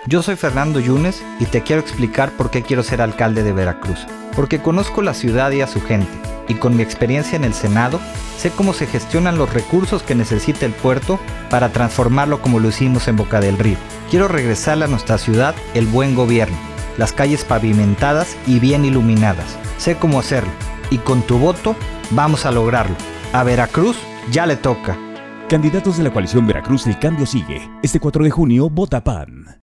Yo soy Fernando Yunes y te quiero explicar por qué quiero ser alcalde de Veracruz. Porque conozco la ciudad y a su gente, y con mi experiencia en el Senado, sé cómo se gestionan los recursos que necesita el puerto para transformarlo como lo hicimos en Boca del Río. Quiero regresarle a nuestra ciudad el buen gobierno, las calles pavimentadas y bien iluminadas. Sé cómo hacerlo, y con tu voto vamos a lograrlo. A Veracruz ya le toca. Candidatos de la coalición Veracruz El Cambio Sigue. Este 4 de junio, vota PAN.